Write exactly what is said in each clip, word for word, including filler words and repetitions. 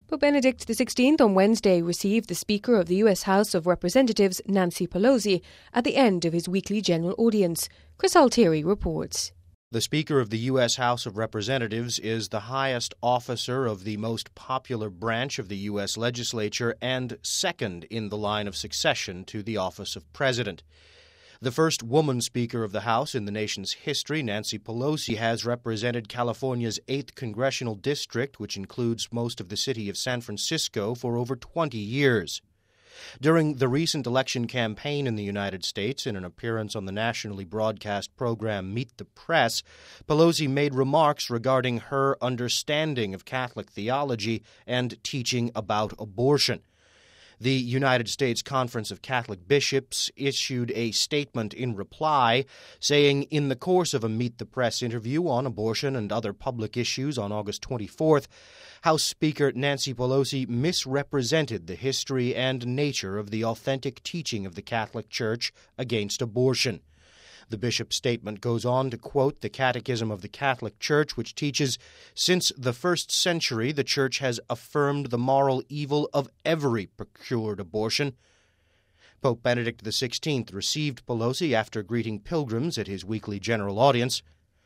Pope Benedict the sixteenth on Wednesday received the Speaker of the U S House of Representatives, Nancy Pelosi, at the end of his weekly general audience. Chris Altieri reports. The Speaker of the U S House of Representatives is the highest officer of the most popular branch of the U S legislature and second in the line of succession to the office of President. The first woman Speaker of the House in the nation's history, Nancy Pelosi, has represented California's eighth Congressional District, which includes most of the city of San Francisco, for over twenty years. During the recent election campaign in the United States, in an appearance on the nationally broadcast program Meet the Press, Pelosi made remarks regarding her understanding of Catholic theology and teaching about abortion. The United States Conference of Catholic Bishops issued a statement in reply, saying in the course of a Meet the Press interview on abortion and other public issues on August twenty-fourth, House Speaker Nancy Pelosi misrepresented the history and nature of the authentic teaching of the Catholic Church against abortion. The bishop's statement goes on to quote the Catechism of the Catholic Church, which teaches, "Since the first century, the Church has affirmed the moral evil of every procured abortion." Pope Benedict the sixteenth received Pelosi after greeting pilgrims at his weekly general audience.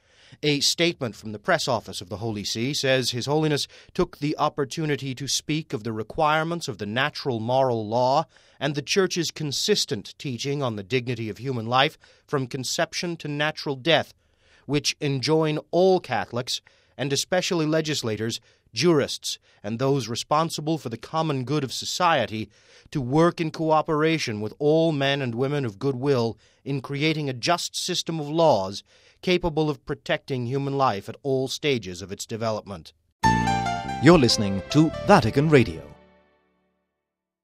A statement from the press office of the Holy See says His Holiness took the opportunity to speak of the requirements of the natural moral law and the Church's consistent teaching on the dignity of human life from conception to natural death, which enjoin all Catholics, and especially legislators, jurists, and those responsible for the common good of society, to work in cooperation with all men and women of goodwill in creating a just system of laws capable of protecting human life at all stages of its development. You're listening to Vatican Radio.